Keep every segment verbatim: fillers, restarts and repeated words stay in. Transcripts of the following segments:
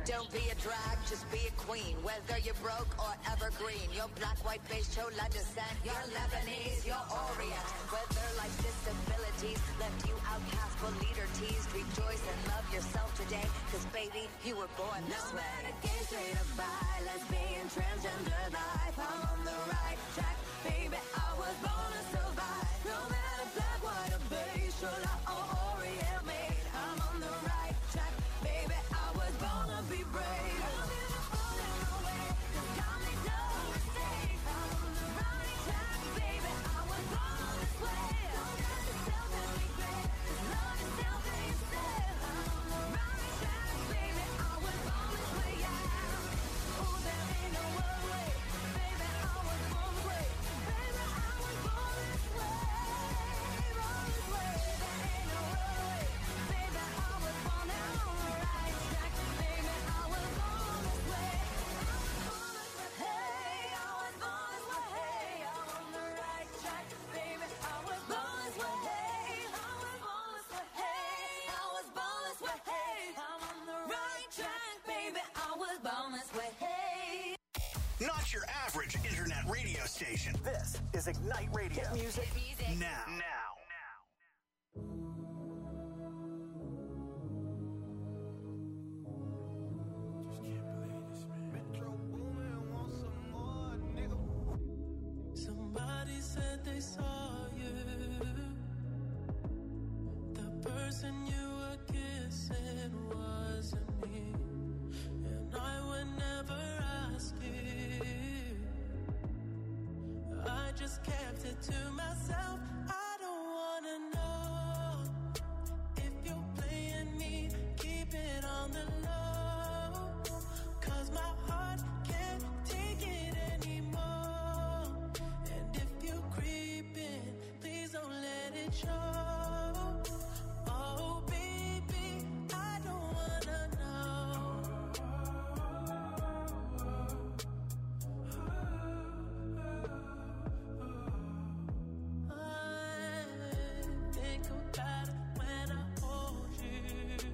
Don't be a drag, just be a queen. Whether you're broke or evergreen, your black, white, beige, chola descent, your Lebanese, your Orient. Whether life's disabilities left you outcast but leader teased, rejoice and love yourself today, cause baby, you were born this no way. No matter gay, straight or bi, lesbian, transgender life, I'm on the right track, baby, I was born to survive. No matter black, white or beige, chola or Orient made, I'm on the right track, baby, I was born to be brave. Not your average internet radio station. This is Ignite Radio. Hit music, Hit music. now. Now. Just can't believe this, man. Metro Boomin wants some more, nigga. Somebody said they saw you. The person you were kissing wasn't me. And I would never ask you. I just kept it to myself. I don't wanna know if you're playing me. Keep it on the low, cause my heart can't take it anymore. And if you creeping, please don't let it show. Oh baby, I don't wanna know. I think about it when I hold you.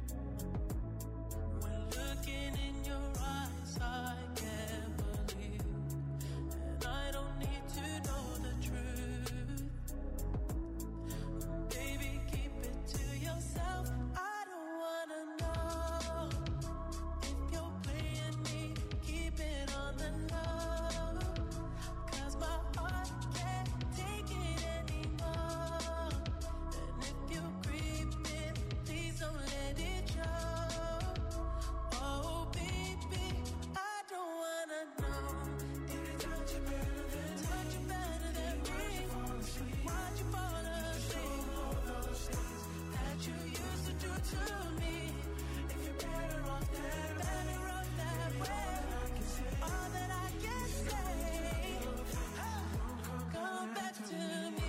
When looking in your eyes, I can't believe. And I don't need to know the truth. Baby, keep it to yourself. I don't wanna know if you're playing me. Keep it on the low, cause my heart can't take it anymore. And if you're creeping, please don't let it show. Oh baby, I don't wanna know. Did it touch you better than me? Touch you better than me? Why'd you fall asleep? All those things that you used to do to me. If you're better off that way, better off that way. All that I can say, come back to me.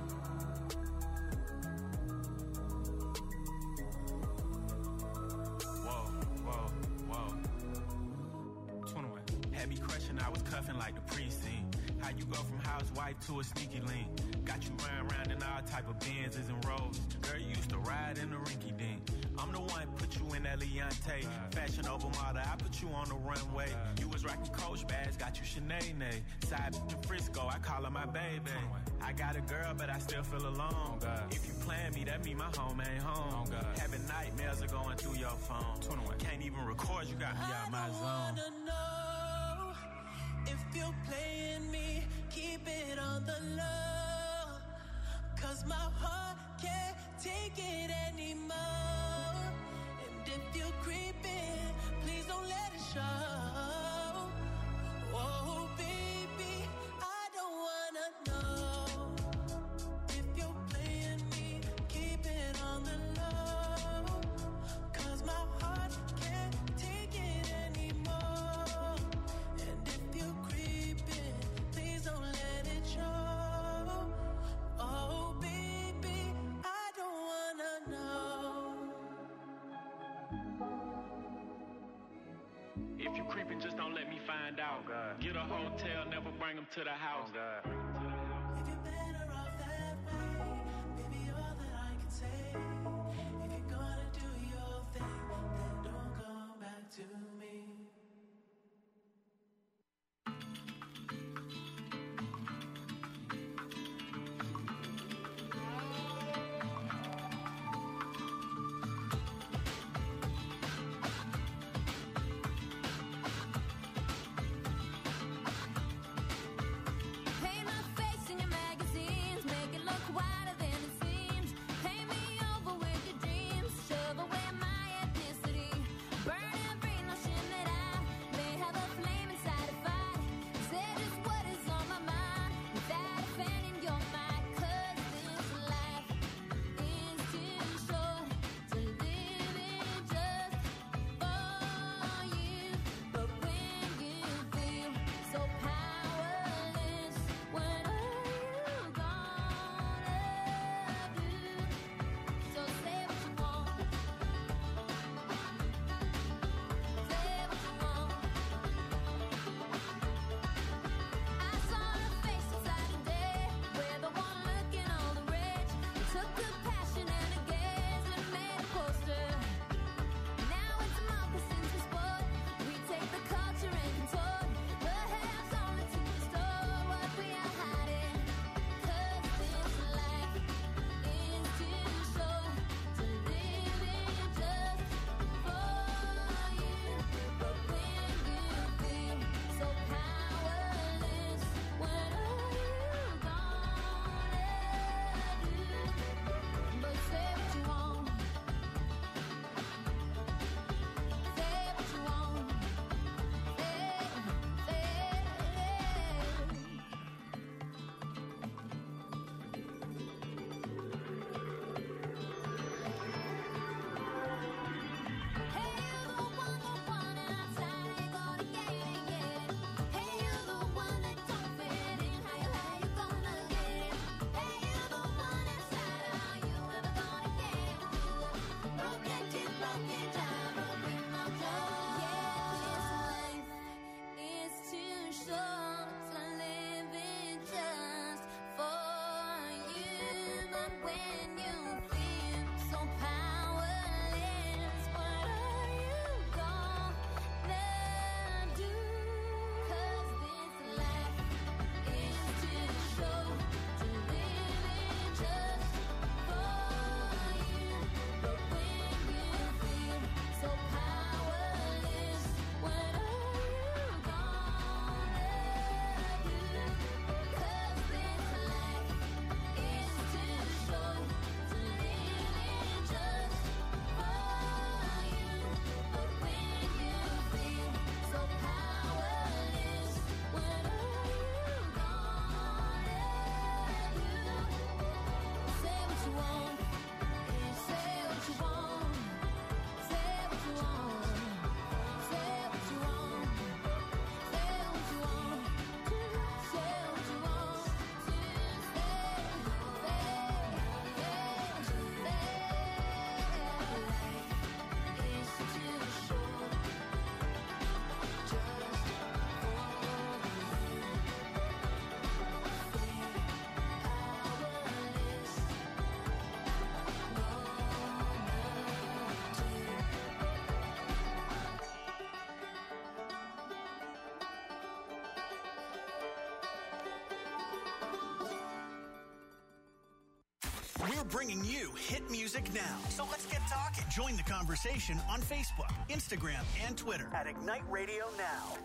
Whoa, whoa, whoa. twenty-one. Had me crushing, I was cuffing like the precinct. How you go from housewife to a sneaky link? Got you riding around in all type of Benzes and Rolls. Girl, you used to ride in the rinky dink. I'm the one put you in that Leontay. Fashion over model, I put you on the runway. You was rocking Coach bags, got you Sinead. Side in Frisco, I call her my baby. I got a girl, but I still feel alone. If you plan me, that mean my home ain't home. Having nightmares are going through your phone. Can't even record, you got me out my zone. I don't wanna know if you're playing me. Keep it on the low, cause my heart can't take it anymore. And if you're creeping, please don't let it show. Oh baby, I don't wanna know if you're playing me. Keep it on the low, cause my heart can't take it anymore. And if you're creeping, please don't let it show. Oh baby, I don't wanna know. If you creeping, just don't let me find out. Get a hotel, never bring them to the house. If you're better off that way, baby, all that I can say. If you're gonna do your thing, then don't come back to me. We're bringing you hit music now. So let's get talking. Join the conversation on Facebook, Instagram, and Twitter at Ignite Radio Now.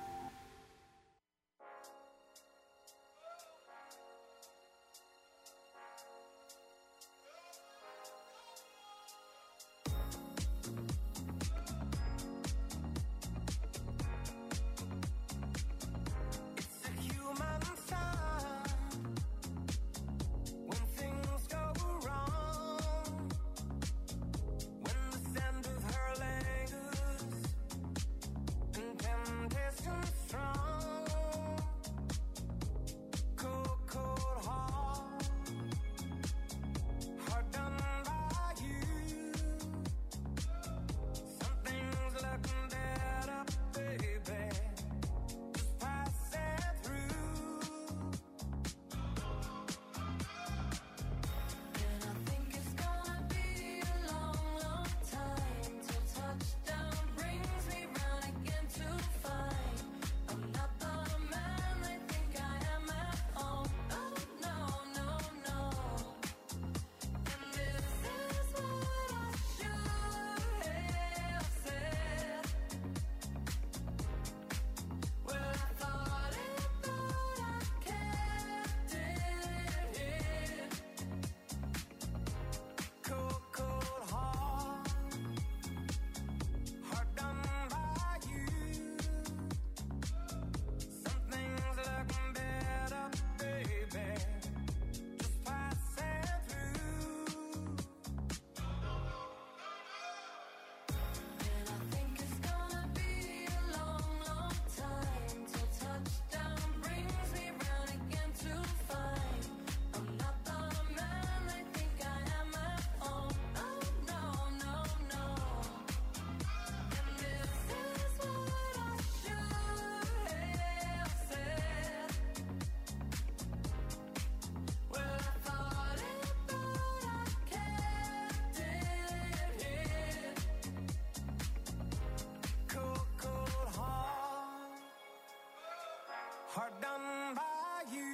Hard done by you.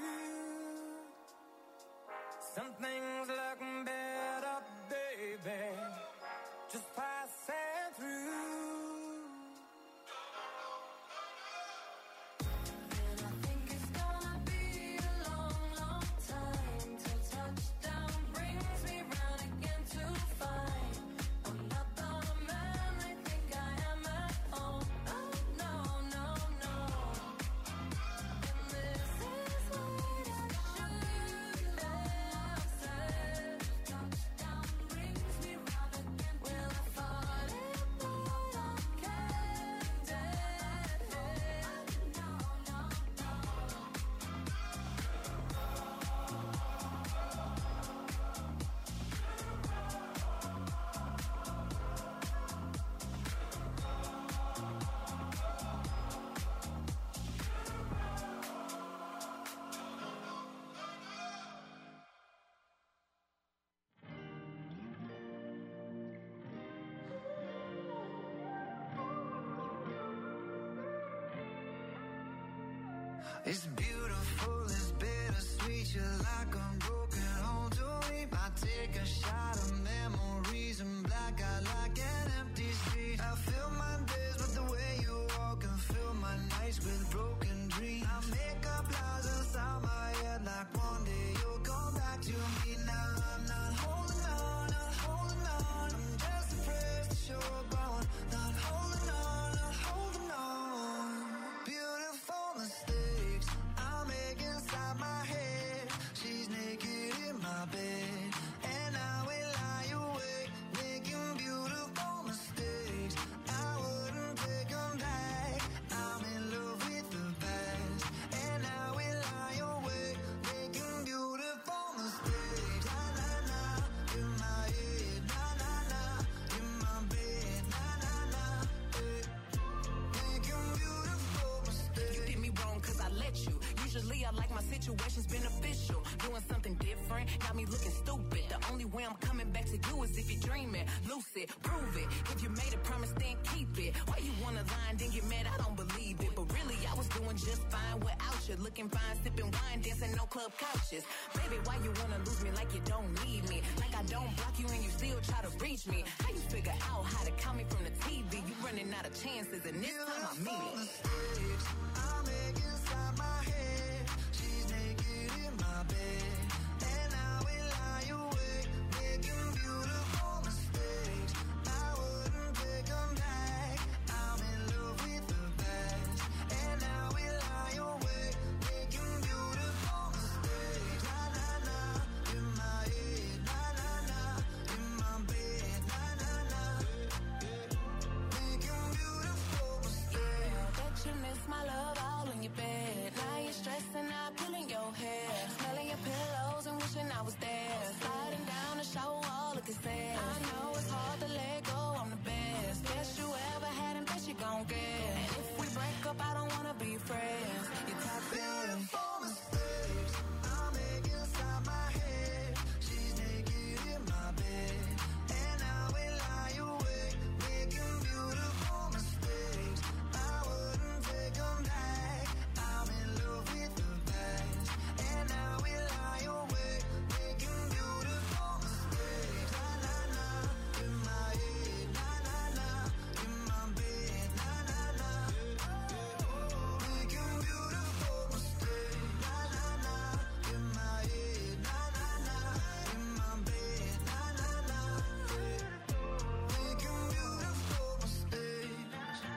Some things look better, baby, just passing through. And I think it's gonna be a long, long time till touchdown brings me round again to find I'm not the man I think I am at home. Oh no, no, no. And this is what I should have said. Touchdown brings me round again. Well, I thought it, but I can't dead it. No, no, no. It's beautiful, it's bittersweet. You're like a broken home to me. I take a shot of memories and black out like an empty street. I fill my days with the way you walk and fill my nights with broken dreams. I make up lies inside my head like one day you'll come back to me. Now I'm not holding on, not holding on. I'm just afraid to show up on. Not holding on, not holding on. Beautiful mistakes I make inside my head. She's naked in my bed, and I will lie awake, making beautiful mistakes. I wouldn't take them back. I'm in love with the past, and I will lie awake, making beautiful mistakes. Usually I like my situations beneficial. Doing something different, got me looking stupid. The only way I'm coming back to you is if you're dreaming. Lucid, prove it. If you made a promise, then keep it. Why you wanna lie and then get mad? I don't believe it. But really, I was doing just fine without you. Looking fine, sipping wine, dancing no club couches. Baby, why you wanna lose me like you don't need me? Like I don't block you and you still try to reach me. How you figure out how to count me from the T V? You running out of chances and this time I mean it. I make inside my head. She's naked in my bed, and I will lie awake, making beautiful mistakes. I wouldn't take them back. I'm in love with the past, and I will lie awake, making beautiful mistakes. Na na na, in my head. Na na na, in my bed. Na na na, making beautiful mistakes. Bet you miss my love all in your bed. Now you're stressing out, pulling your hair, smelling your pillows and wishing I was there. Sliding down the shower wall, looking sad. I know it's hard to let go, I'm the best. Best you ever had and best you gon' get. And if we break up, I don't wanna be friends. You're toxic. Beautiful mistakes I make inside my head. She's naked in my bed, and I will lie awake, making beautiful mistakes. I wouldn't take them back. I'm in love with the past, and I will lie awake, making beautiful mistakes. Na na na, in my head. Na na na, in my bed. Na na na, making beautiful mistakes. Na na na, in my head. Na na na, in my bed. Na na na, making beautiful mistakes.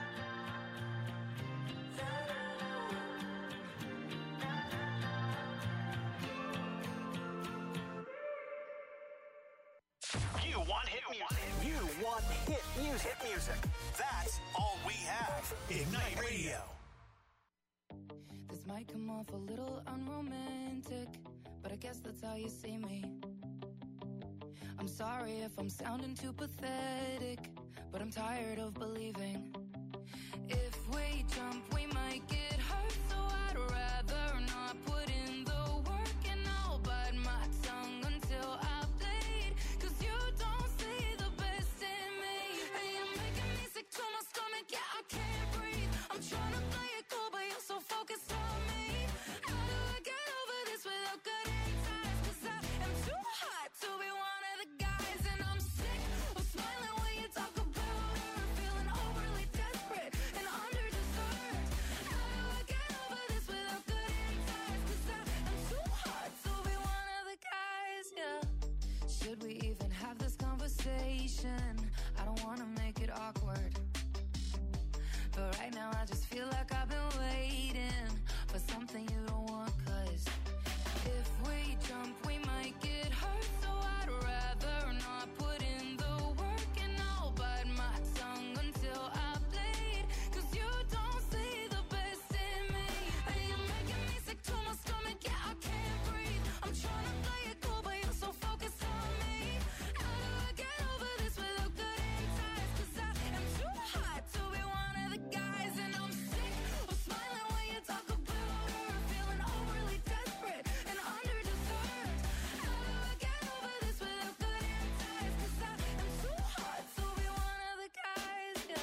You want hit music. You want hit music. Hit music. That's all we have. Ignite Radio. This might come off a little unromantic, but I guess that's how you see me. I'm sorry if I'm sounding too pathetic, but I'm tired of believing. If we jump, we might get hurt, so I'd rather not put in the work, and I'll bite my tongue until I bleed. Cause you don't see the best in me, and you're making me sick to my stomach, yeah, I can't breathe. I'm trying to play it cool, but you're so focused on me. How do I get over this without cutting ties? Cause I am too hot to be one of the guys, and I'm sick of smiling when you talk about her, feeling overly desperate and under-deserved. How do I get over this without cutting ties? Cause I am too hot to be one of the guys, yeah. Should we even have this conversation? I don't wanna make it awkward, but right now I just feel like I've been waiting for something you don't want. Cause if we jump, we might get hurt, so I'd rather not put in the work, and I'll bite my tongue until I bleed. Cause you don't see the best in me, and you're making me sick to my stomach, yeah, I can't breathe. I'm trying to play it cool, but you're so focused on me. How do I get over this without cutting ties? Cause I am too hot to be one of the guys, and I'm sick of smiling when you talk about her, feeling overly desperate and under-deserved. How do I get over this without cutting ties? Cause I am too hot to be one of the guys, yeah.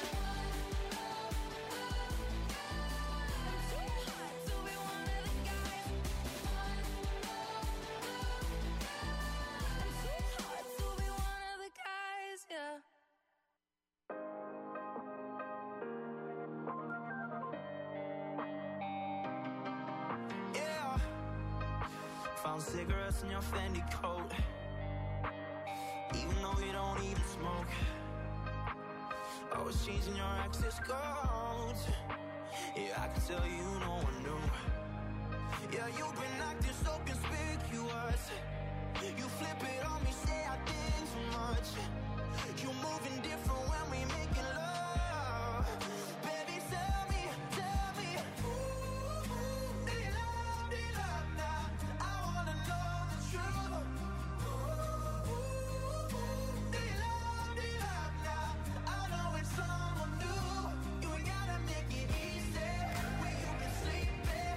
I'm too hot to be one of the guys. I'm too hot to be one of the guys, yeah. Yeah. Found cigarettes in your Fendi coat, even though you don't even smoke. Always changing your access codes. Yeah, I can tell you no one knew. Yeah, you've been acting so conspicuous. You flip it on me, say I did too much. You moving different when we making love. Baby, tell me, tell me, ooh, ooh, they love, they love now. I wanna know the truth. Ooh, ooh, ooh, they love, they love now. I know it's someone new. You ain't gotta make it easy. Where you can sleep in.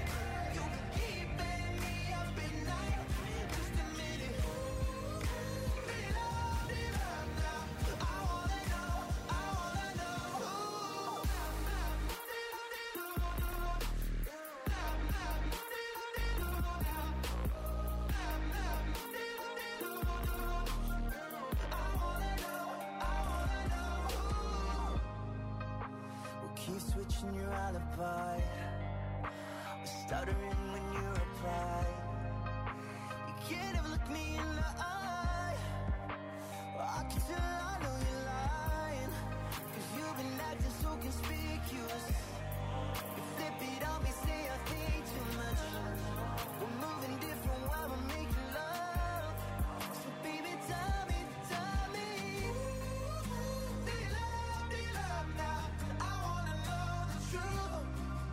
keep switching your alibi. Stuttering when you reply. You can't ever look me in the eye. I can tell I know you're lying, cause you've been acting so conspicuous. You flip it on me, say I think too much. We're moving different while we're making love. So baby, tell me, tell me, do you love, do you love now? I wanna know the truth.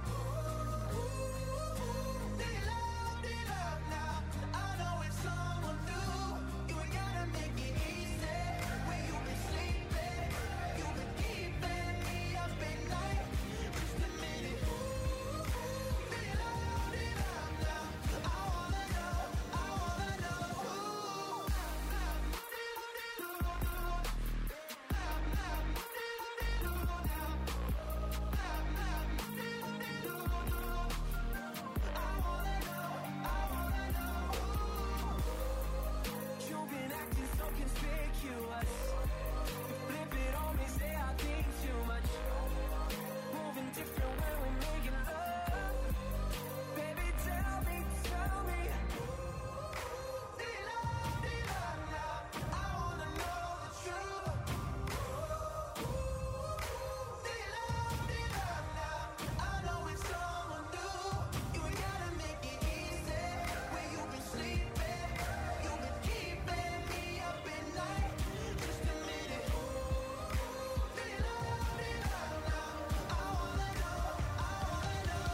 Do you love, do you love now? I know it's someone new. You ain't gotta make it easy. Where you been sleeping? You been keeping me up at night. Just a minute. Do you love, do you love now? I wanna know, I wanna know. You've been acting so conspicuous. You flip it on me, say I think too much. Moving different when we're making love. Baby, tell me, tell me. Do you love, do you love now? I wanna know the truth. Do you love, do you love now? I know it's someone new. You ain't gotta make it easy. Where you been sleeping? You been keeping me up at night. Just a minute. Do you love, do you love now? I wanna know, I wanna know.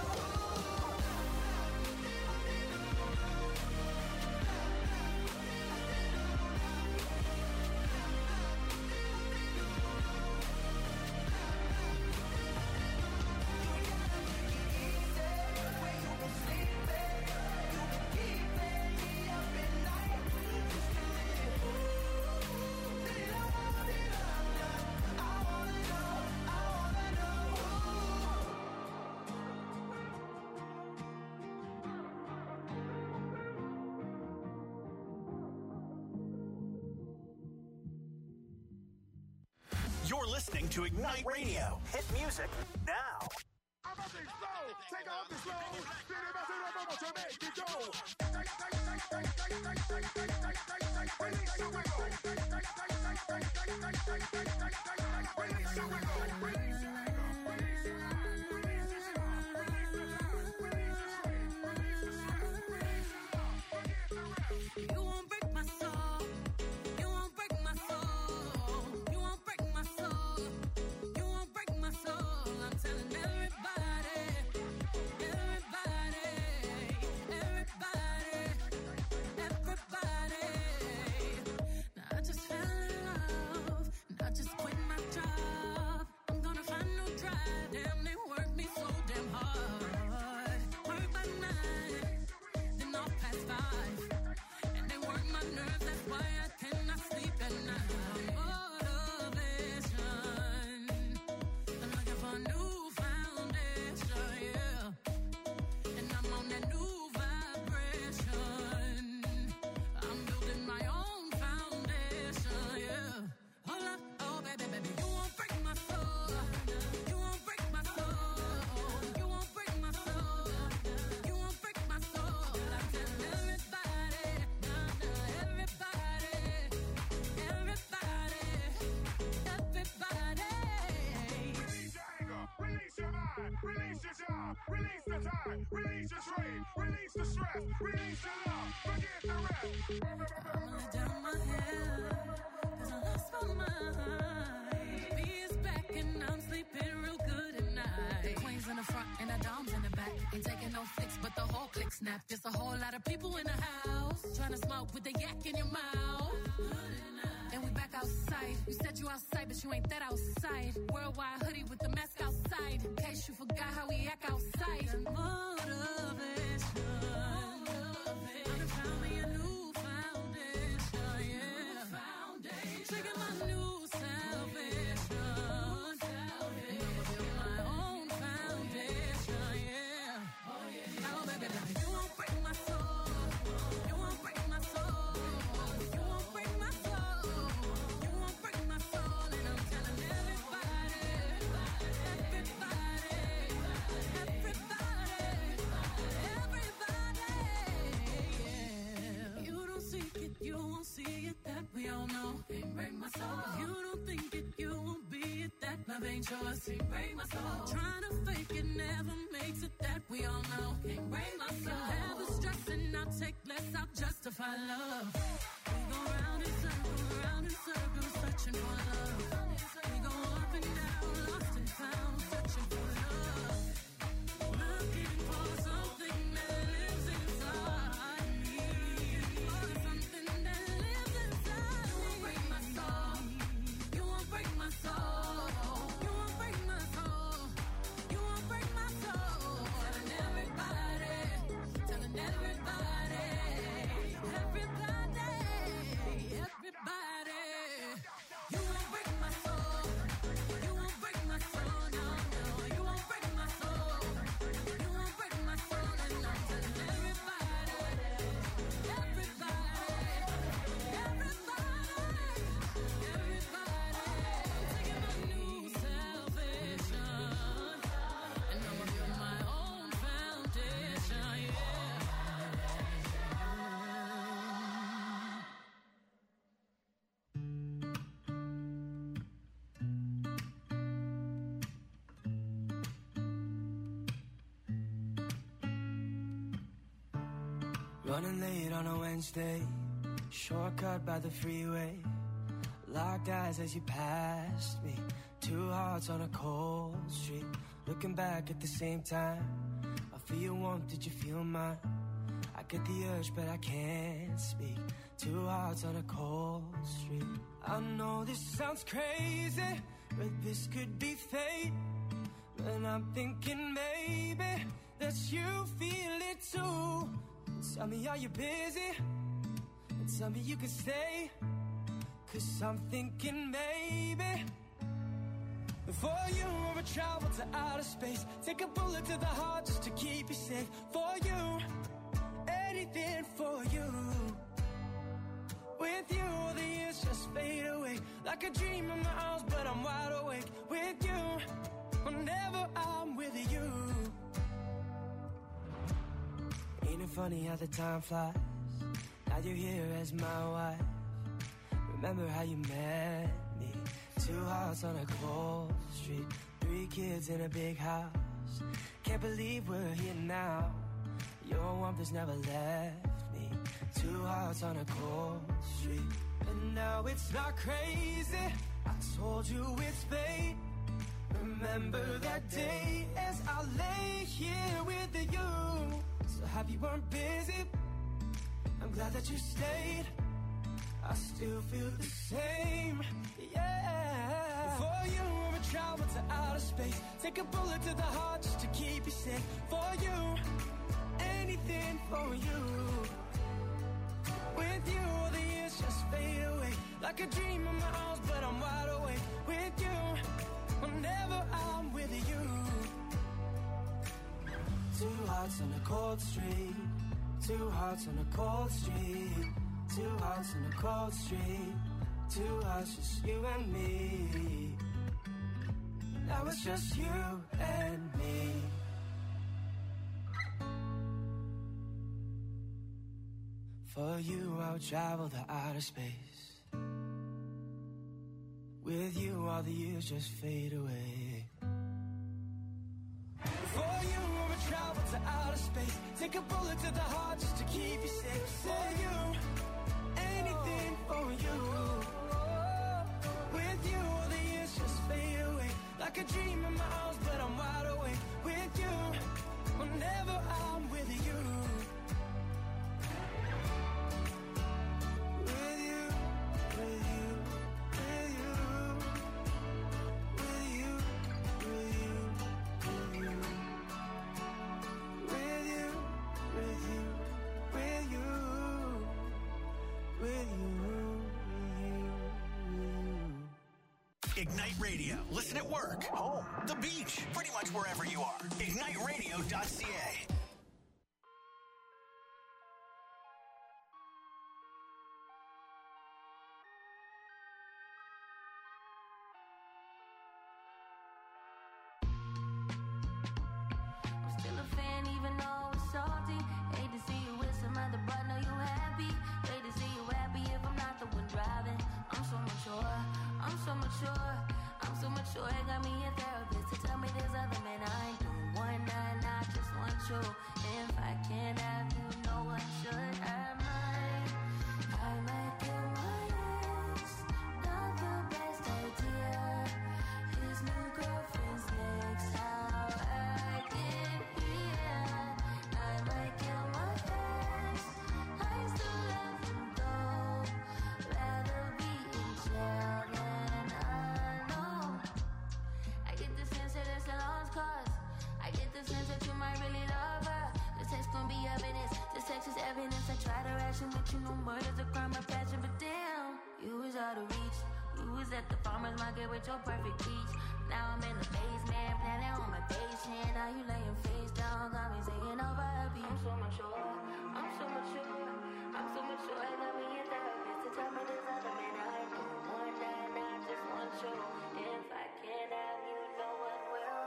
Where you been sleeping? You been keeping me up at night. Just a minute. Do you love, do you love now? I wanna know, I wanna know. You're listening to Ignite Radio. Hit music now. Take off the slow. To make it go. Release your wiggle. Release your wiggle. Release your You won't break my soul. You won't break my soul. You won't break my soul. You won't break my soul. I'm telling everybody, everybody, everybody, everybody. Now I just fell in love, and I just quit my job. I'm gonna find no drive. Damn, they work me so damn hard. Work by nine, then off past five. And they work my nerves, that's why I cannot sleep at night. Motivation, I'm looking for a new foundation, yeah. And I'm on that new vibration. I'm building my own foundation, yeah. Hold up, oh baby, baby, you won't break my soul. You won't break my soul. You won't break my soul. You won't break my soul. I'm telling everybody, nah, nah, everybody, everybody, everybody. Release your anger. Release your mind. Release your job. Release the time. Release your trade. Release the stress. Release your love. Forget the rest. I'ma let down my hair, 'cause I lost my mind. B is back and I'm sleeping real good at night. The queen's in the front and the dom's in the back. Ain't taking no flicks, but the whole click snap. There's a whole lot of people in the house trying to smoke with the yak in your mouth. And we back outside. You said you outside, but you ain't that outside. Worldwide hoodie with the mask outside. In case you forgot how we act outside. Motivation. I done found me a new foundation, yeah. Trigger my new salvation. And I'ma build my own foundation, yeah. Oh baby, baby, you won't break my soul. You won't break my soul. You won't break my soul. You won't break my soul. And I'm telling everybody, everybody, trust, can't break my soul. Trying to fake it never makes it, that we all know. Can't break my soul. Have the stress and I'll take less, I'll justify love. We go round in circles, round in circles, searching for love. We go up and down, lost and found, searching for love. Looking for something that lives inside me. For something that lives inside me. You won't break my soul. You won't break my soul. You won't break my soul. You won't break my soul. Telling everybody, telling everybody, everybody, everybody. You won't break my soul. You won't break my soul. No, no. You won't break my soul. You won't break my soul. And I'm telling everybody, everybody, everybody, everybody. Taking my new salvation, and I'ma build my own foundation. Yeah. Running late on a Wednesday, shortcut by the freeway. Locked eyes as you passed me. Two hearts on a cold street. Looking back at the same time. I feel your warmth, did you feel mine? I get the urge, but I can't speak. Two hearts on a cold street. I know this sounds crazy, but this could be fate. And I'm thinking maybe that you feel it too. Tell me, are you busy? And tell me you can stay. Cause I'm thinking maybe for you I would travel to outer space. Take a bullet to the heart just to keep you safe. For you, anything for you. With you, all the years just fade away. Like a dream in my arms, but I'm wide awake. With you, whenever I'm with you. Ain't it funny how the time flies? Now you're here as my wife. Remember how you met me? Two hearts on a cold street. Three kids in a big house. Can't believe we're here now. Your warmth has never left me. Two hearts on a cold street. And now it's not crazy. I told you it's fate. Remember that day as I lay here with you. So happy you weren't busy. I'm glad that you stayed. I still feel the same, yeah. For you, I would travel to outer space. Take a bullet to the heart just to keep you safe. For you, anything for you. With you, all the years just fade away. Like a dream in my arms, but I'm wide awake. With you, whenever I'm with you. Two hearts on a cold street. Two hearts on a cold street. Two hearts on a cold street. Two hearts, just you and me. Now it's just you and me. For you, I would travel to outer space. With you, all the years just fade away. For you, I would travel to outer space. Take a bullet to the heart just to keep you safe. For you, anything for you. With you, all the years just fade away. Like a dream in my arms, but I'm wide awake. With you, whenever I'm with you. With you, with you, with you. With you, with you, with you. With you, with you, with you. With you, with you. Ignite Radio. Listen at work, home, the beach, pretty much wherever you are. ignite radio dot c a. I'm still a fan even though it's salty. Hate to see you with some other, but know you happy. Hate to see you happy if I'm not the one driving. I'm so mature, I'm so mature, I'm so mature. It got me at with your perfect peach. Now I'm in the basement, planning on my patient. Now you laying face down, got me singing over a beat. I'm so mature, I'm so mature, I'm so mature. I got me in therapist to tell me there's other men I know. One night, I just want you. If I can't have you, no one will.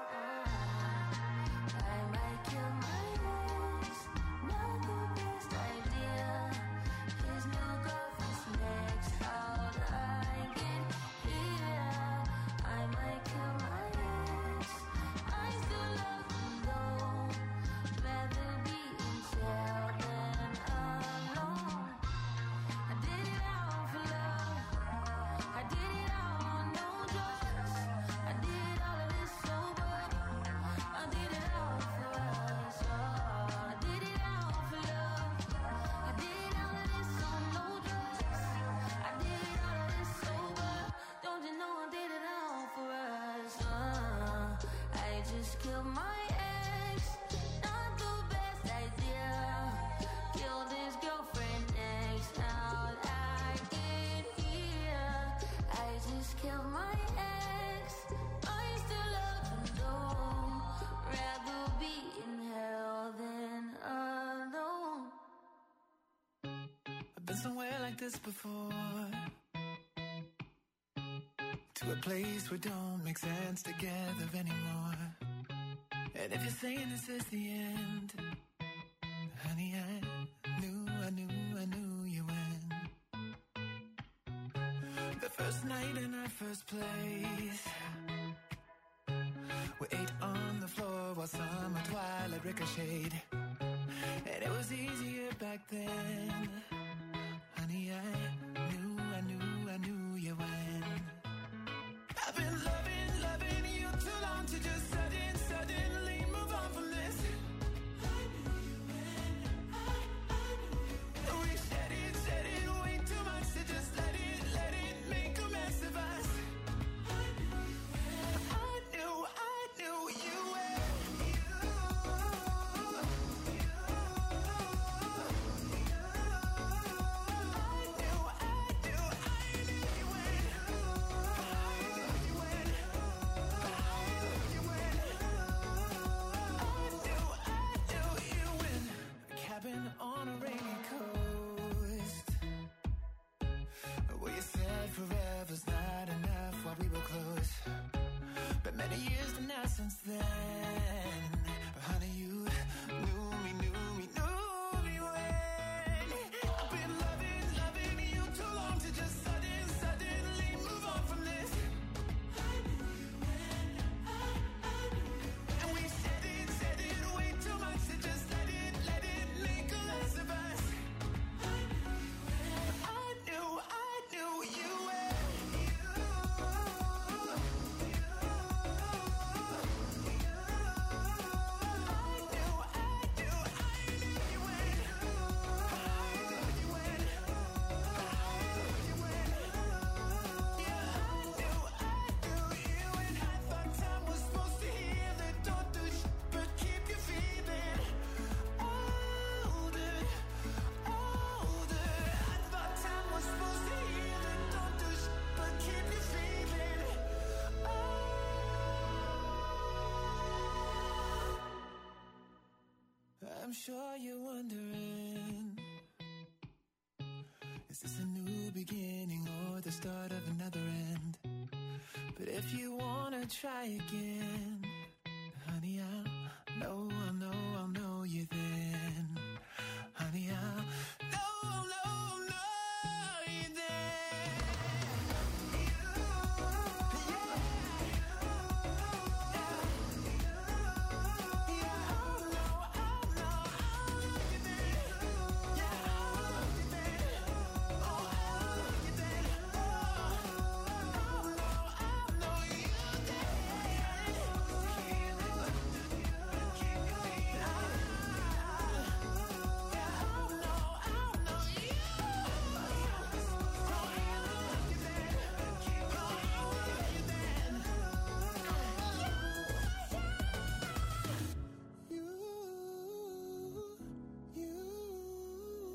I might kill my ex, not the best idea. His new girlfriend's next, how'd I get here? I might kill my ex, I still love him though. Rather be in jail than alone. I did it all for love, I did it all on no drugs. I did all of this sober, I did it all for us. Oh, I did it all for love, I did all of this on no drugs. I did all of this sober, don't you know I did it all for us. Uh, I just killed my ex, not the best idea. Killed his girlfriend next, how'd I get here? I just killed my ex, I still love him though. Rather be in hell than alone. I've been somewhere like this before, to a place where don't make sense together anymore. And if you're saying this is the end, honey, I knew, I knew, I knew you win. The first night in our first place, we ate on the floor while summer twilight ricocheted. And it was easier back then. Honey, I knew, I knew, I knew you win. I've been loving, loving you too long to just sudden, suddenly move on from this. I knew you win, I, I knew you win. We said it, said it way too much to just let it, let it make a mess of us. I knew you win, I knew, I knew you win. On a rainy coast, where you said forever's not enough while we were close. But many years have now since then. But honey, you knew me, knew me, knew me when. I've been loving, loving you too long to just sudden, suddenly move on from this. I knew you when, I, I knew you when. And we said it, said it way too much to just let it, let it make a mess of us. I knew you when, I knew, I knew you when. I'm sure you're wondering, is this a new beginning or the start of another end? But if you wanna try again, honey, I'll know, I'll know, I'll know you then. Honey, I'll know, I'll know, I'll know you then.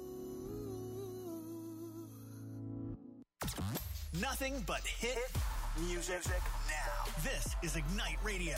Nothing but hit Music now. This is Ignite Radio.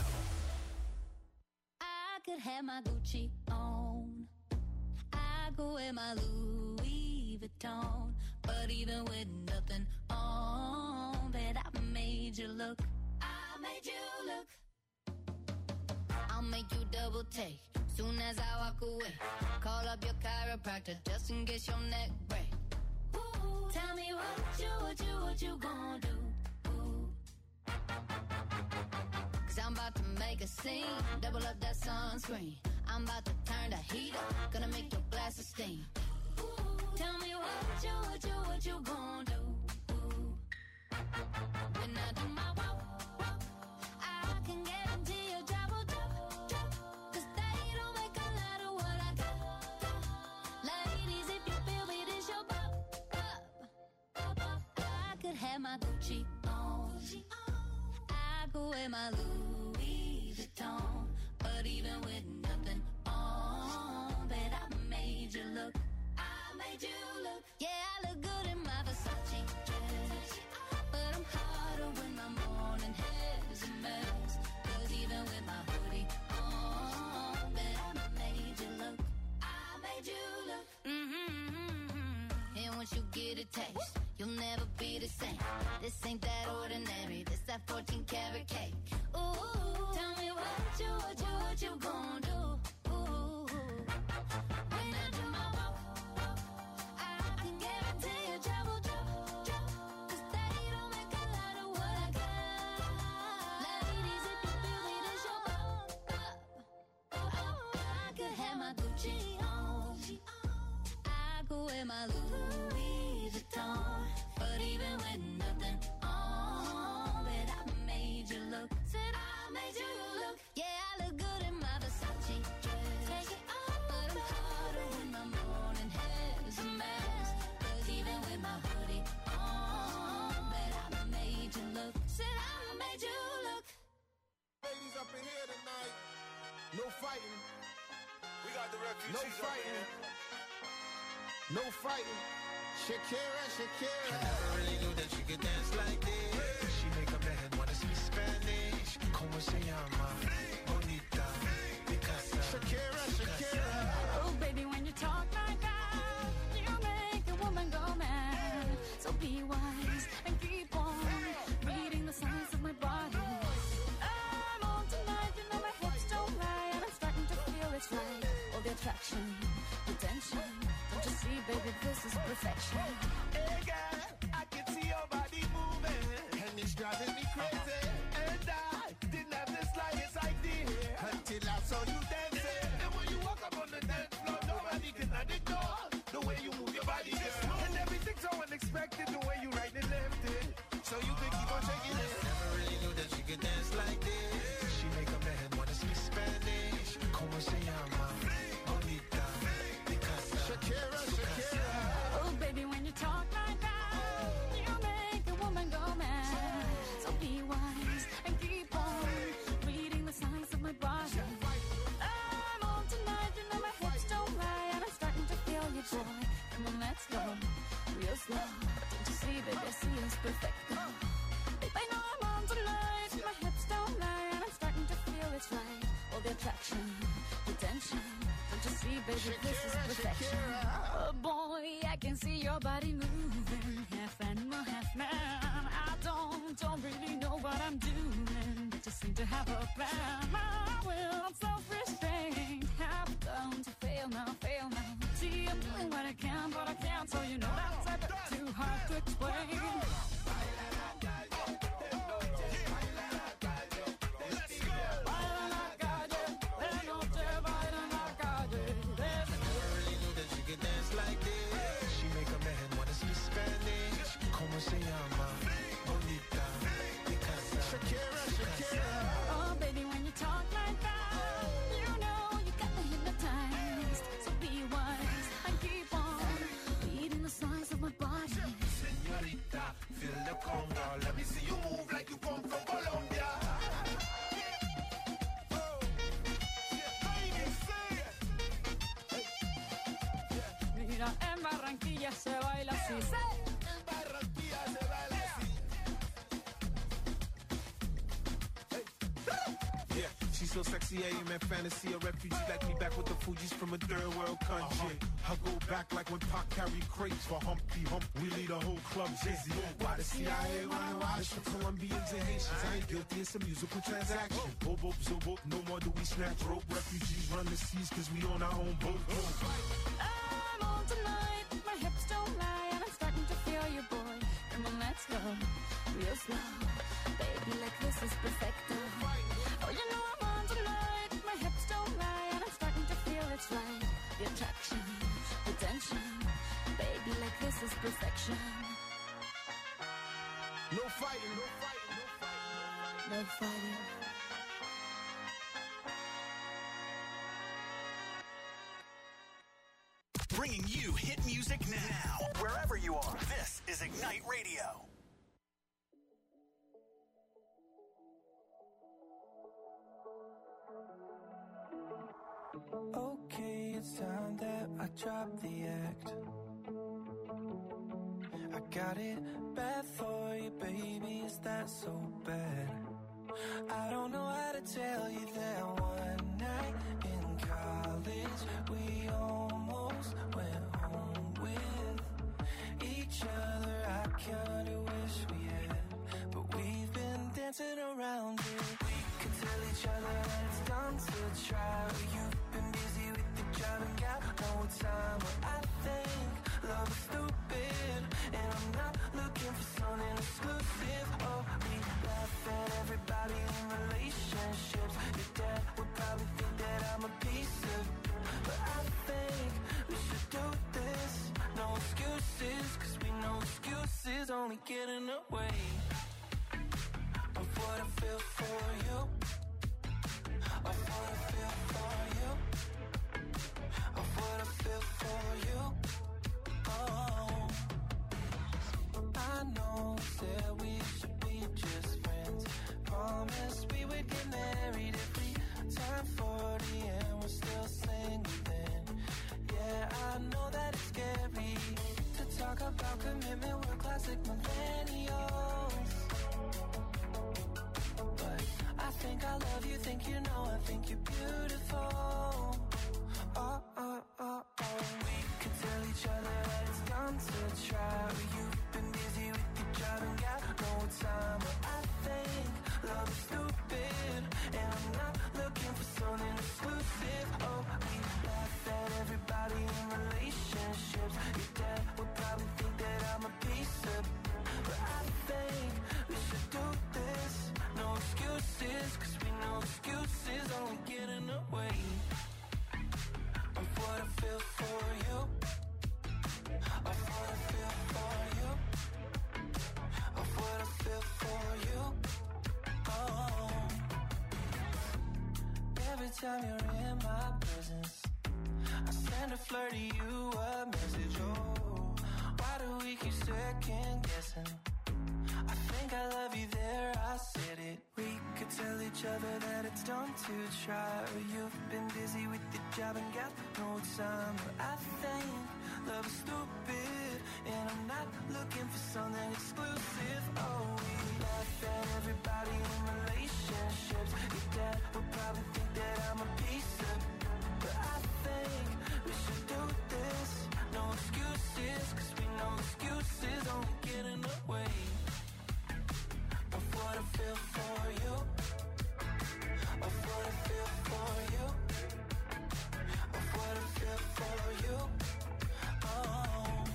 I could have my Gucci on. I go wear my Louis Vuitton. But even with nothing on, bet I made you look. I made you look. I'll make you double take soon as I walk away. Call up your chiropractor just in case your neck break. Ooh, tell me what you, what you, what you gonna do? Ooh. Cause I'm about to make a scene. Double up that sunscreen. I'm about to turn the heat up. Gonna make your glasses steam. Ooh, tell me what you, what you, what you gonna do? Ooh. When I do my walk, walk, I can guarantee your job will drop, drop. Cause they don't make a lot of what I got, got. Ladies, if you feel me, this your pop, pop, pop. I could have my Gucci on. I could wear my Louis Vuitton. But even with nothing on, bet I made you look. I made you look. Yeah, I look good in my Versace dress. But I'm hotter when my morning hair's a mess. Cause even with my hoodie on, bet I made you look. I made you look. Mm-hmm. And once you get a taste, you'll never be the same. This ain't that ordinary. This that fourteen karat cake. Ooh, tell me what you, what you, what you gon' do? Ooh, when I do my walk, walk, I can guarantee your job will drop, drop. Cause they don't make a lot of what I got. Ladies, if you feel me, this your pop, pop. I could have my Gucci on. I could wear my Louis Vuitton. But even with nothing on, bet I made you look. Said I made you look. Yeah, I look good in my Versace dress. Take it off, but I'm hotter when my morning hair's a mess. Cause even with my hoodie on, bet I made you look. Said I made you look. Ladies up in here tonight. No fighting. We got the refugees No up in fighting. here. No fighting. Shakira, Shakira. I never really knew that you could dance like this. She make a man wanna speak Spanish. Como se llama? Bonita. Picasa. Shakira, Shakira. Oh, baby, when you talk like that, you make a woman go mad. So be wise and keep on reading the signs of my body. I'm on tonight, you know my hips don't lie, and I'm starting to feel it's right. All the attraction, the tension. Don't you see, baby, this is perfection. Hey girl, I can see your body moving, And it's driving me crazy. and I didn't have the slightest idea Until I saw you dancing. And when you walk up on the dance floor, nobody can ignore the way you move your body, girl. And everything's so unexpected, the way you right and left it. So you can keep on shaking it. Never really knew that she could dance like this. She make a man wanna speak Spanish. Como se llama? Bonita. Picasa. Shakira, Shakira. Oh, baby, when you talk like that, you make a woman go mad. So be wise and keep on reading the signs of my body. I'm on tonight, you know my hips don't lie, and I'm starting to feel your joy. Come on, let's go, real slow. Don't you see, baby, I see it's perfect. Babe, I know I'm on tonight, my hips don't lie, and I'm starting to feel it's right. All the attraction, the tension. Don't you see, baby, this is Shakira, perfection. Shakira. Oh boy, I can see your body moving, half animal, half man. I don't, don't really know what I'm doing, but just seem to have a plan. My will, I'm self-restrained, have done to fail now, fail now. See, I'm doing what I can, but I can't, so you know that's a bit too hard to explain. Baila la calle, de noche, baila la calle. Never really knew that she could dance like this. She make a man wanna speak Spanish. Como se llama? Bonita. Picasa. Shakira, Shakira. Oh, baby, when you talk like that, you know you got me hypnotized. So be wise and keep on reading the signs of my body. Señorita, feel the conga. Let me see you move like you come from Colombia. Mira, en Barranquilla se baila así. En Barranquilla se baila así. so sexy, aim and fantasy. A refugee like me back with the Fugees from a third world country. Uh-huh. I go back like when Pac carried crates for Humpty Hump. We lead a whole club dizzy. Why the C I A run wild? It's for Colombians and Haitians. I ain't guilty, it's a musical transaction. Boop, boop, so boop, no more do we snatch rope. Refugees run the seas cause we on our own boat. I'm on tonight, my hips don't lie, and I'm starting to feel you, boy. Come on, let's go, real slow. Baby, like this is perfecto. Oh, you know I'm on tonight, my hips don't lie, and I'm starting to feel it's right. The attraction, the tension. Baby, like this is perfection. No fighting, no fighting, no fighting. No fighting. Bringing you hit music now, wherever you are. This is Ignite Radio. Okay, it's time that I drop the act. I got it bad for you, baby, is that so bad? I don't know how to tell you that one night in college we almost went home with each other. I kinda wish we had, but we've been dancing around it. We could tell each other that it's time to try. You've been busy with the job and got no time. But I think love is stupid, and I'm not looking for something exclusive. Oh, we laugh at everybody in relationships. Your dad would probably think that I'm a piece of, but I think we should do this. No excuses, cause we know excuses only get in the way of what I feel for you, of what I feel for you, of what I feel for you. Oh, I know that we should be just friends. Promise we would get married if we turn forty and we're still single then. Yeah, I know that it's scary to talk about commitment, we're classic millennials. But I think I love you, think you know, I think you're beautiful. Oh, oh, oh, oh. We could tell each other that it's time to try. You've been busy with your job and got no time. But I think love is stupid, and I'm not looking for something exclusive. Oh, we laugh at everybody in relationships. Your dad would probably think that I'm a piece of, but I think we should do this. No excuses, cause we know excuses only get in the way of what I feel for you, of what I feel for you, of what I feel for you. Oh, every time you're in my presence, I send a flirt to you a message. Oh, why do we keep second guessing? I think I love you there, I said it. We could tell each other that it's time to try. You've been busy with the job and got no time. But I think love is stupid, and I'm not looking for something exclusive. Oh, we laugh at everybody in relationships. Your dad would probably think that I'm a piece of, but I think we should do this. No excuses, cause we know excuses only get in the way of what I feel for you, of what I feel for you, of what I feel for you. Oh,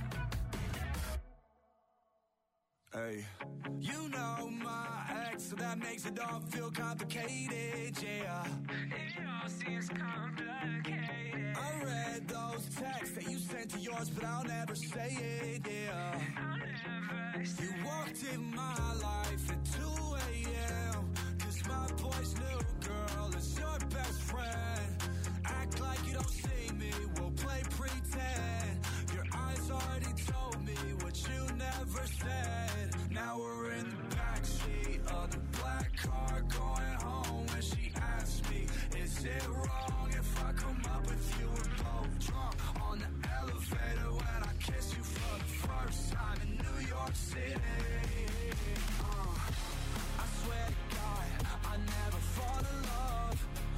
hey, you know my ex, so that makes it all feel complicated, yeah. It all seems complicated. I read those texts that you sent to yours, but I'll never say it, yeah. I'll never say you walked in my life at two a.m. Cause my boy's new girl is your best friend. Act like you don't see me, we'll play pretend. Your eyes already told me what you never said. Now we're in the backseat of the black car going home, when she asked me, is it wrong if I come up with you? We're both drunk on the elevator when I kiss you for the first time in New York City. Uh, I swear to God, I never fall in love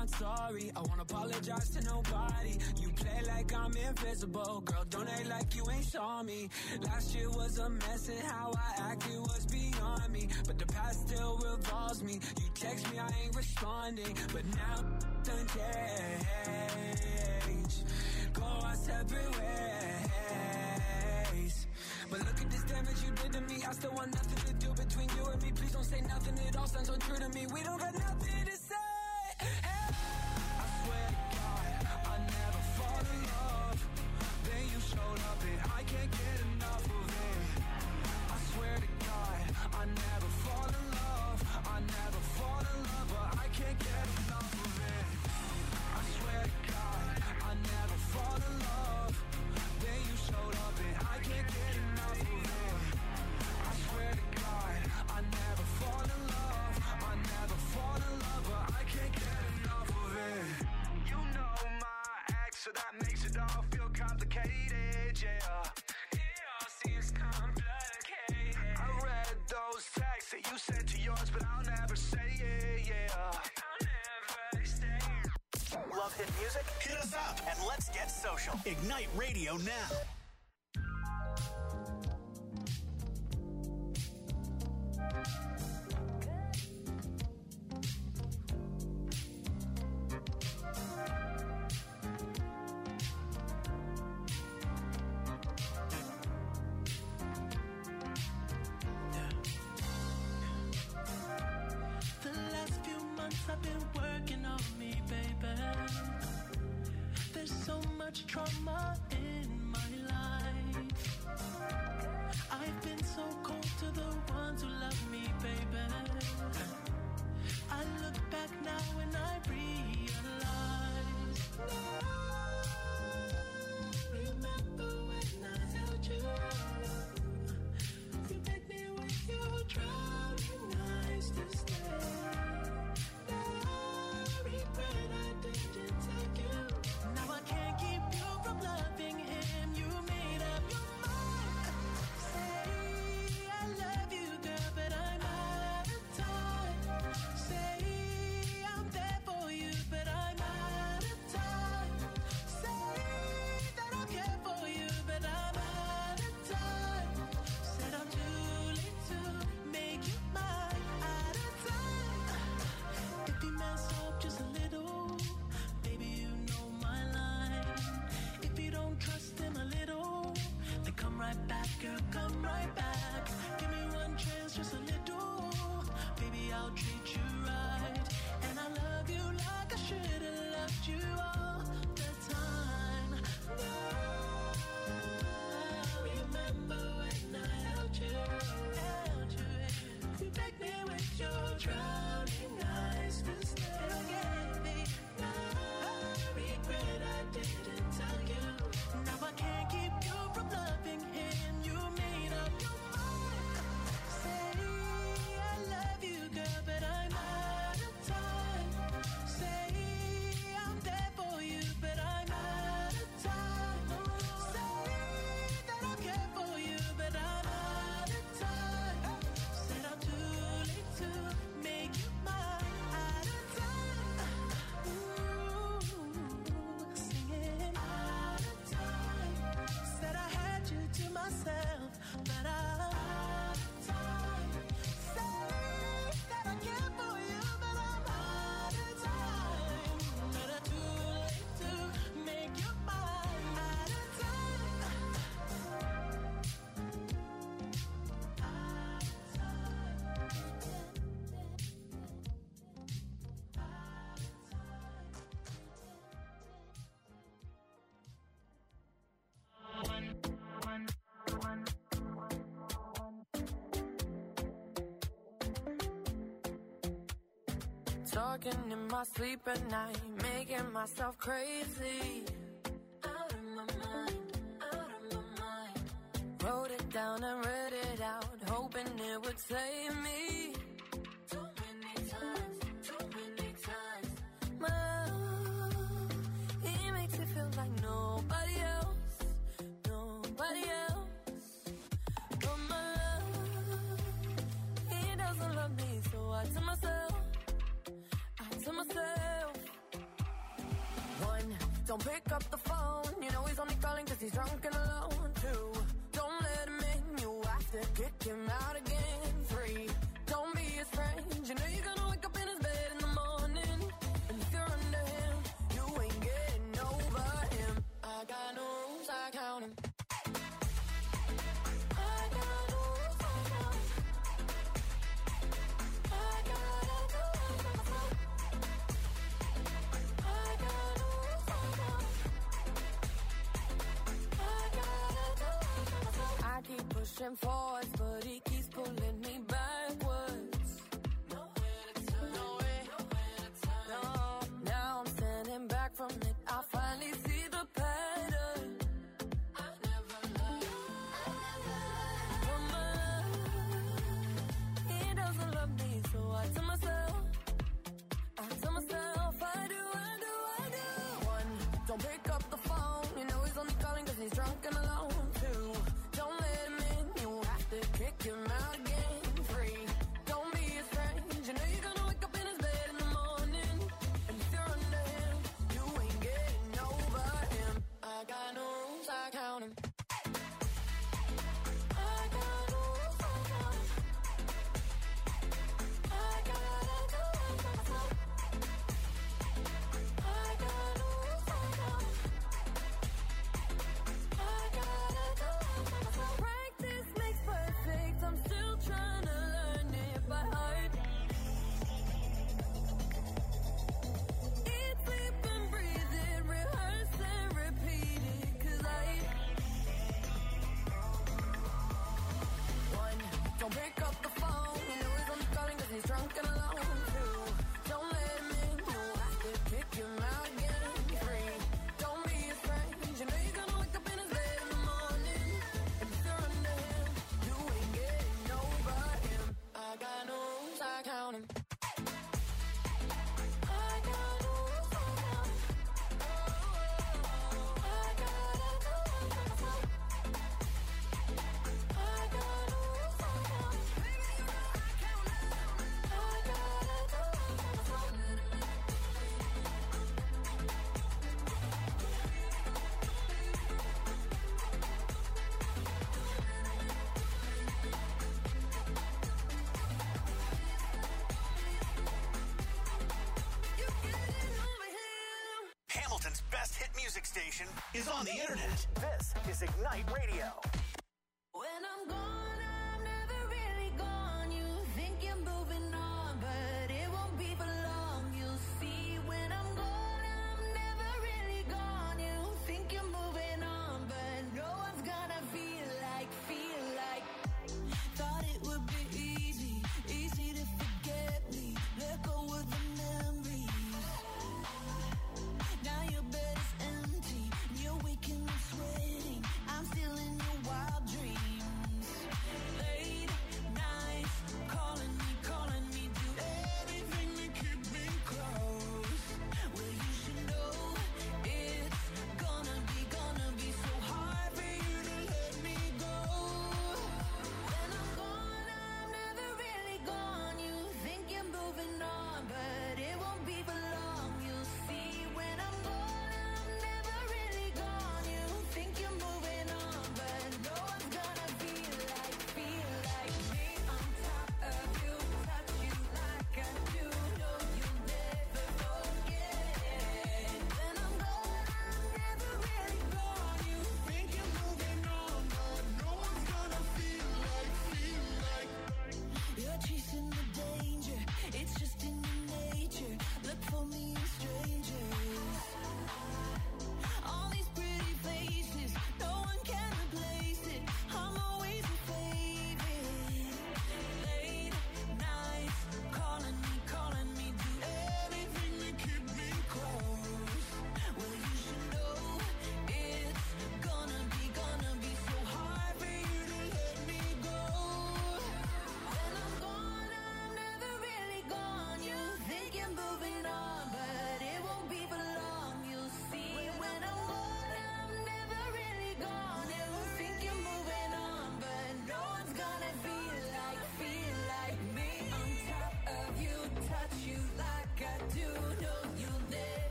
not sorry. I won't apologize to nobody. You play like I'm invisible. Girl, don't act like you ain't saw me. Last year was a mess and how I acted was beyond me. But the past still revolves me. You text me, I ain't responding. But now done change. Go our separate ways. But look at this damage you did to me. I still want nothing to do between you and me. Please don't say nothing, it all sounds so true to me. We don't got nothing to say. Hey. I swear to God, I never fall in love. Then you showed up and I can't get enough of it. I swear to God, I never fall in love. I never fall in love, but I can't get enough of it. I swear to God, I never fall in love. Then you showed up and I can't get enough of it. I swear to God, I never fall in love. I never fall in love, but I can't get enough of it. You know my ex, so that makes it all feel complicated, yeah. It all seems complicated. I read those texts that you sent to yours, but I'll never say it, yeah. I'll never say it. Love hit music? Hit us up and let's get social. Ignite Radio now. The last few months I've been working on me, baby. There's so much trauma in my life. I've been so cold to the ones who love me, baby. I look back now and I realize. Remember when I held you? You begged me with your drowning eyes to stay. Now I regret I didn't take you. Now I can't keep you from loving him. You made up your mind. Say I love you, girl, but I'm out of time. Say I'm there for you, but I'm out of time. Say that I care for you, but I'm out of time. Said I'm too late to make you mine. Out of time. If you mess up just a little, baby, you know my line. If you don't trust him a little, then come right back, girl, come right back. Give me one chance, just a little. Baby, I'll treat you right. And I love you like I should have loved you all the time. Now, remember when I held you? Held you. You begged me with your drowning eyes to stay. Now I regret I didn't tell you. Now I can't keep you from loving him. You made up your mind. Say I love you, girl, but I'm out of time. Say I'm there for you, but I'm out of time. Say that I care for you, but I'm out of time. Said I'm too late to make you mine. Out of time. Ooh, singing out of time. Said I had you to myself, but I'm out of time. Say that I care for you, but I'm out of time. But I'm too late to make you mine. Out of time. Talking in my sleep at night, making myself crazy. Out of my mind, out of my mind. Wrote it down and read it out, hoping it would save me. Too many times, too many times. My love, he makes it feel like nobody else, nobody else. But my love, he doesn't love me, so I tell myself, I tell myself, don't pick up the phone. You know he's only calling cause he's drunk and alone. Two, don't let him in, you have to kick him out again. Three, don't be his friend. You know you're gonna wake up in his bed in the morning. And if you're under him, you ain't getting over him. I got no rules, I count him. I got no rules, I count him. I gotta do it myself. I got no rules, I count him. I gotta do it myself. I keep pushing forwards, but he keeps pulling me backwards. Nowhere to turn, nowhere, nowhere to turn. No, now I'm standing back from it. I finally see the pattern. I never learned. From my love, he doesn't love me, so I tell myself, I tell myself, I do, I do, I do. One, don't pick up the phone. You know he's only calling cause he's drunk and alone. Two, don't let him in, you have to kick him out again. Three, don't be his friend. You know you're gonna wake up in his bed in the morning. And if you're under him, you ain't getting over him. I got no rules, I count him. I got no rules, I count him. I gotta do it myself. I got no rules, I count him. I gotta do it myself. Practice makes perfect. I'm still trying to learn it by heart. Eat, sleep, and breathe it. Rehearse and repeat it. Cause I One, don't pick up the phone. You know he's only calling cause he's drunk and alone. Two, don't let him in, you have to kick him out again. Three, don't be his friend. You know you're gonna wake up in his bed in the morning. And if you're under him, you ain't getting over him. I got no rules, I count him. I got no rules, I count him. I gotta do it myself. I got no rules, I count him. Baby, you know I count him. I gotta do it myself. You getting over him. Hamilton's best hit music station is on the internet. This is Ignite Radio. When I'm gone, I'm never really gone. You think you're moving on, but it won't be for long. You'll see when I'm gone, I'm never really gone. You think you're moving on, but no one's gonna feel like, feel like. Thought it would be easy, easy to forget me. Let go of the memories. Now your bed is empty, and you're waking up sweating. I'm still in your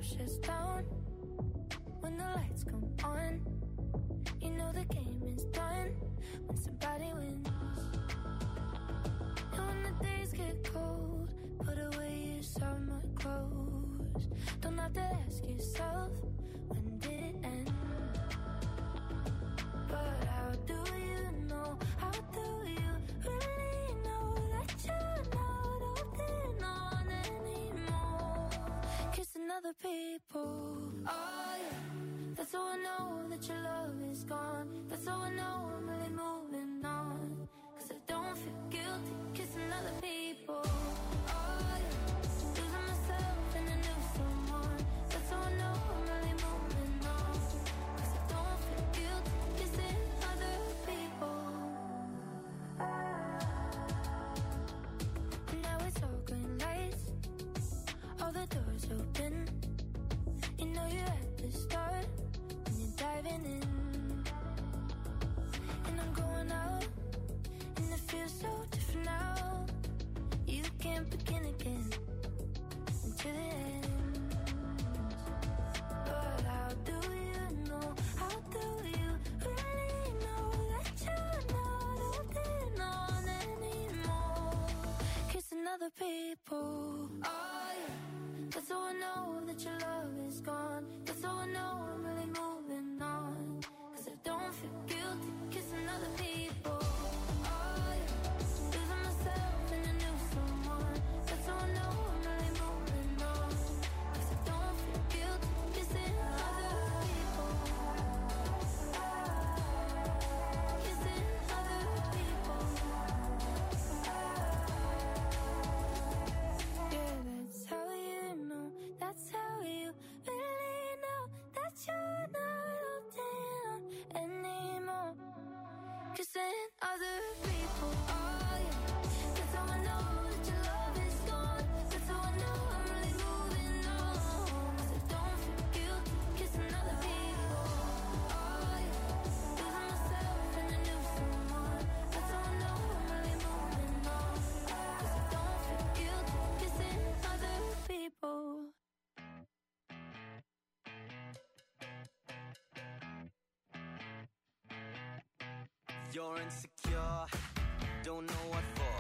shuts down when the lights come on. You know the game is done when somebody wins. And when the days get cold, put away your summer clothes. Don't have to ask yourself, when did it end? But how do you know, how do you really know that you're not holding on anymore? Kissing other people, oh yeah. That's how I know that your love is gone. That's how I know I'm really moving on. Cause I don't feel guilty kissing other people, oh yeah. Losing myself in a new someone. That's how I know I'm really moving on. Cause I don't feel guilty kissing other people. And now it's all green lights, all the doors open. You know you're at the start when you're diving in. And I'm going out, and it feels so different now. You can't begin again until it ends. But how do you know, how do you really know that you're not holding on anymore? Kissing other people, oh yeah. That's how I know that your love is gone. That's how I know I'm really moving on. Cause I don't feel guilty kissing other people, oh yeah. Losing myself in a new someone. That's how I know I'm really moving on. Cause I don't feel guilty kissing other people. Kissing other people. Yeah, that's how you know. That's how you really know that you're not holding on anymore. Kissing other people, oh yeah. That's how I know that your love is gone. That's how I know I'm really moving on. Cause I don't feel guilty kissing other people, oh yeah. Losing myself in a new someone. That's how I know I'm really moving on. Cause I don't feel guilty kissing other people. You're insecure, don't know what for.